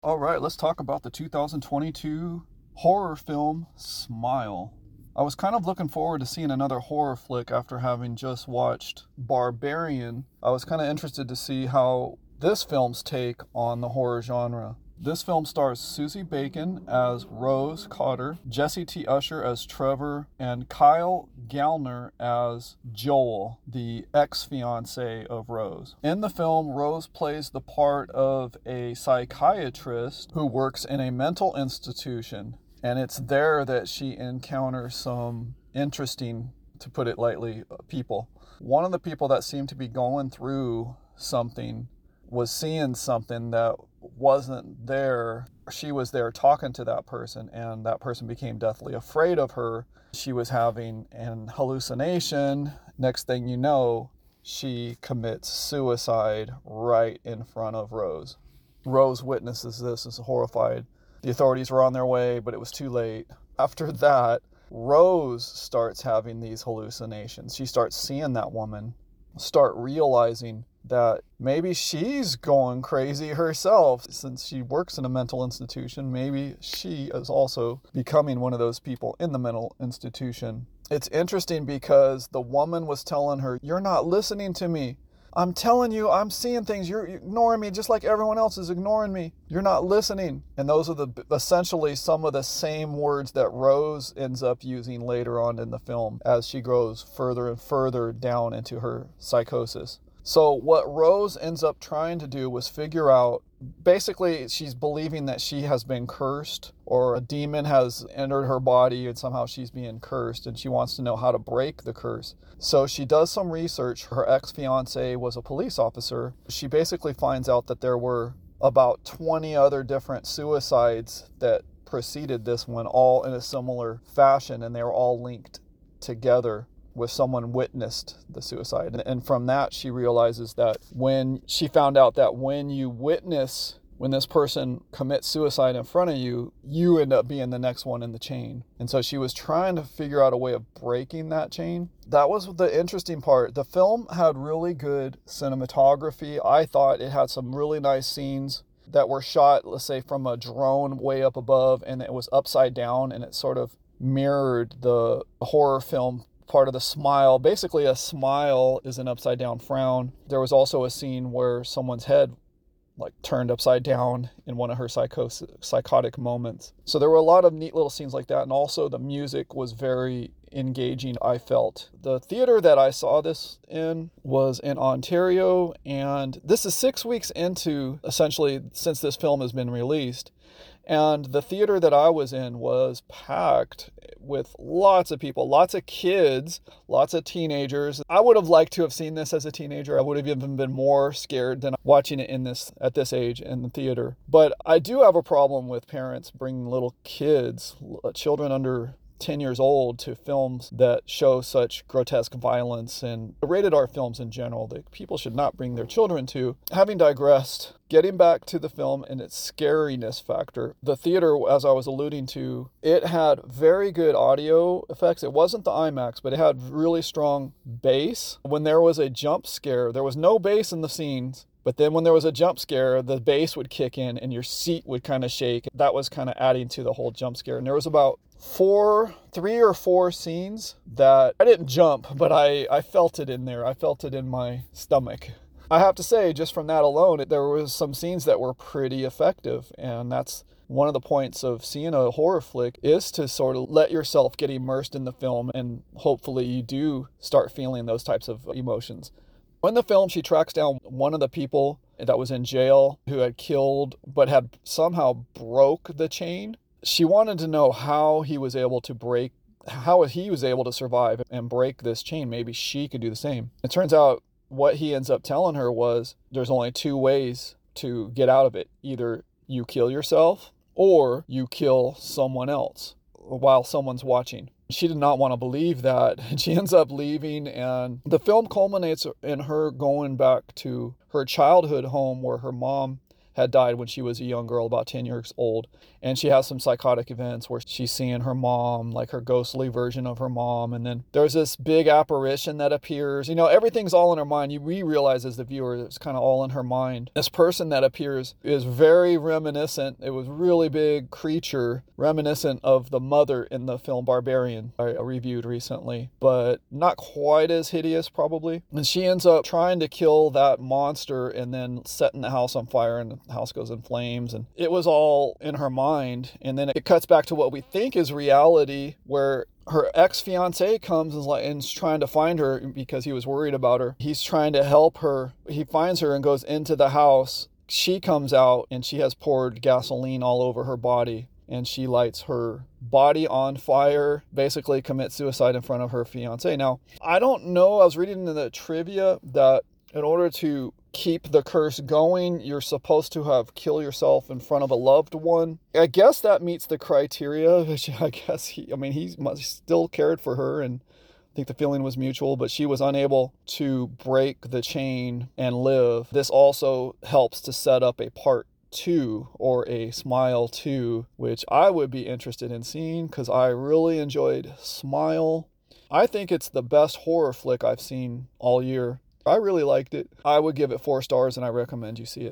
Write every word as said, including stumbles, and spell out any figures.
All right, let's talk about the two thousand twenty-two horror film Smile. I was kind of looking forward to seeing another horror flick after having just watched Barbarian. I was kind of interested to see how this film's take on the horror genre. This film stars Susie Bacon as Rose Cotter, Jesse T. Usher as Trevor, and Kyle Gallner as Joel, the ex-fiance of Rose. In the film, Rose plays the part of a psychiatrist who works in a mental institution, and it's there that she encounters some interesting, to put it lightly, people. One of the people that seemed to be going through something was seeing something that wasn't there. She was there talking to that person, and that person became deathly afraid of her. She was having an hallucination. Next thing you know, she commits suicide right in front of Rose. Rose witnesses this, is horrified. The authorities were on their way, but it was too late. After that, Rose starts having these hallucinations. She starts seeing that woman, start realizing that maybe she's going crazy herself. Since she works in a mental institution, maybe she is also becoming one of those people in the mental institution. It's interesting because the woman was telling her, "You're not listening to me. I'm telling you, I'm seeing things. You're ignoring me just like everyone else is ignoring me. You're not listening." And those are the essentially some of the same words that Rose ends up using later on in the film as she grows further and further down into her psychosis. So what Rose ends up trying to do was figure out, basically she's believing that she has been cursed, or a demon has entered her body and somehow she's being cursed, and she wants to know how to break the curse. So she does some research. Her ex-fiance was a police officer. She basically finds out that there were about twenty other different suicides that preceded this one, all in a similar fashion, and they were all linked together with someone witnessed the suicide. And from that, she realizes that when she found out that when you witness, when this person commits suicide in front of you, you end up being the next one in the chain. And so she was trying to figure out a way of breaking that chain. That was the interesting part. The film had really good cinematography. I thought it had some really nice scenes that were shot, let's say, from a drone way up above, and it was upside down, and it sort of mirrored the horror film part of the smile. Basically, a smile is an upside down frown. There was also a scene where someone's head like turned upside down in one of her psychos- psychotic moments. So there were a lot of neat little scenes like that. And also the music was very engaging, I felt. The theater that I saw this in was in Ontario, and this is six weeks into, essentially, since this film has been released. And the theater that I was in was packed with lots of people, lots of kids, lots of teenagers. I would have liked to have seen this as a teenager. I would have even been more scared than watching it in this at this age in the theater. But I do have a problem with parents bringing little kids, children under ten years old, to films that show such grotesque violence and rated R films in general that people should not bring their children to. Having digressed, getting back to the film and its scariness factor, the theater, as I was alluding to, it had very good audio effects. It wasn't the IMAX, but it had really strong bass. When there was a jump scare, there was no bass in the scenes, but then when there was a jump scare, the bass would kick in and your seat would kind of shake. That was kind of adding to the whole jump scare. And there was about four, three or four scenes that I didn't jump, but I, I felt it in there. I felt it in my stomach. I have to say, just from that alone, there was some scenes that were pretty effective. And that's one of the points of seeing a horror flick, is to sort of let yourself get immersed in the film, and hopefully you do start feeling those types of emotions. In the film, she tracks down one of the people that was in jail who had killed but had somehow broke the chain. She wanted to know how he was able to break, how he was able to survive and break this chain. Maybe she could do the same. It turns out what he ends up telling her was there's only two ways to get out of it. Either you kill yourself or you kill someone else while someone's watching. She did not want to believe that, and she ends up leaving, and the film culminates in her going back to her childhood home where her mom had died when she was a young girl, about ten years old. And she has some psychotic events where she's seeing her mom, like her ghostly version of her mom. And then there's this big apparition that appears. You know, everything's all in her mind. You, we realize as the viewer, it's kind of all in her mind. This person that appears is very reminiscent. It was really big creature, reminiscent of the mother in the film Barbarian I reviewed recently, but not quite as hideous probably. And she ends up trying to kill that monster and then setting the house on fire, and the house goes in flames. And it was all in her mind. And then it cuts back to what we think is reality, where her ex-fiance comes and is like, and is trying to find her because he was worried about her. He's trying to help her. He finds her and goes into the house. She comes out and she has poured gasoline all over her body, and she lights her body on fire, basically commits suicide in front of her fiance. Now, I don't know, I was reading in the trivia that in order to keep the curse going, you're supposed to have killed yourself in front of a loved one. I guess that meets the criteria, which I guess he, I mean, he must still cared for her, and I think the feeling was mutual, but she was unable to break the chain and live. This also helps to set up a part two, or a Smile two, which I would be interested in seeing because I really enjoyed Smile. I think it's the best horror flick I've seen all year. I really liked it. I would give it four stars and I recommend you see it.